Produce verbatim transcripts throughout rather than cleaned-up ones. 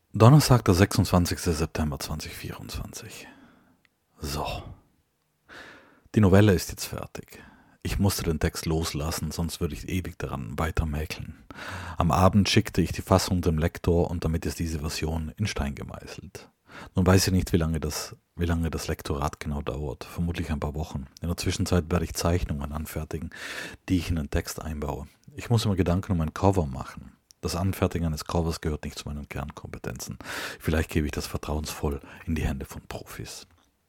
Donnerstag, der sechsundzwanzigster September zweitausendvierundzwanzig. So, die Novelle ist jetzt fertig. Ich musste den Text loslassen, sonst würde ich ewig daran weitermäkeln. Am Abend schickte ich die Fassung dem Lektor und damit ist diese Version in Stein gemeißelt. Nun weiß ich nicht, wie lange das, wie lange das Lektorat genau dauert. Vermutlich ein paar Wochen. In der Zwischenzeit werde ich Zeichnungen anfertigen, die ich in den Text einbaue. Ich muss mir Gedanken um ein Cover machen. Das Anfertigen eines Covers gehört nicht zu meinen Kernkompetenzen. Vielleicht gebe ich das vertrauensvoll in die Hände von Profis.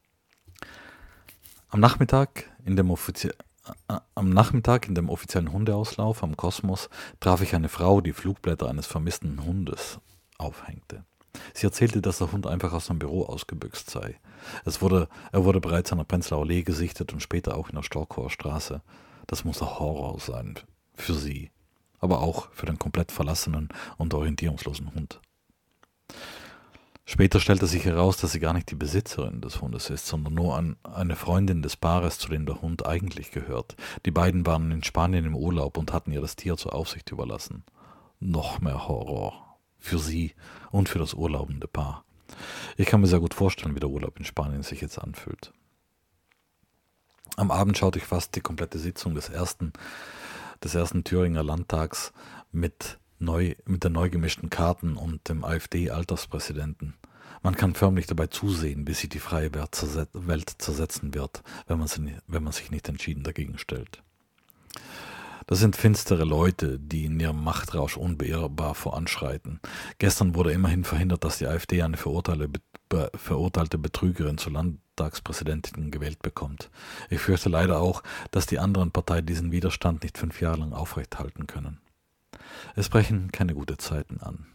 Am Nachmittag in dem offizie- äh, am Nachmittag in dem offiziellen Hundeauslauf am Kosmos traf ich eine Frau, die Flugblätter eines vermissten Hundes aufhängte. Sie erzählte, dass der Hund einfach aus seinem Büro ausgebüxt sei. Es wurde, er wurde bereits an der Prenzlauer Allee gesichtet und später auch in der Storkower Straße. Das muss ein Horror sein für sie, aber auch für den komplett verlassenen und orientierungslosen Hund. Später stellte sich heraus, dass sie gar nicht die Besitzerin des Hundes ist, sondern nur ein, eine Freundin des Paares, zu dem der Hund eigentlich gehört. Die beiden waren in Spanien im Urlaub und hatten ihr das Tier zur Aufsicht überlassen. Noch mehr Horror. Für sie und für das urlaubende Paar. Ich kann mir sehr gut vorstellen, wie der Urlaub in Spanien sich jetzt anfühlt. Am Abend schaute ich fast die komplette Sitzung des ersten, des ersten Thüringer Landtags mit, neu, mit den neu gemischten Karten und dem AfD-Alterspräsidenten. Man kann förmlich dabei zusehen, wie sich die freie Welt zersetzen wird, wenn man, sie, wenn man sich nicht entschieden dagegen stellt. Das sind finstere Leute, die in ihrem Machtrausch unbeirrbar voranschreiten. Gestern wurde immerhin verhindert, dass die AfD eine verurteilte, be, verurteilte Betrügerin zur Landtagspräsidentin gewählt bekommt. Ich fürchte leider auch, dass die anderen Parteien diesen Widerstand nicht fünf Jahre lang aufrechthalten können. Es brechen keine guten Zeiten an.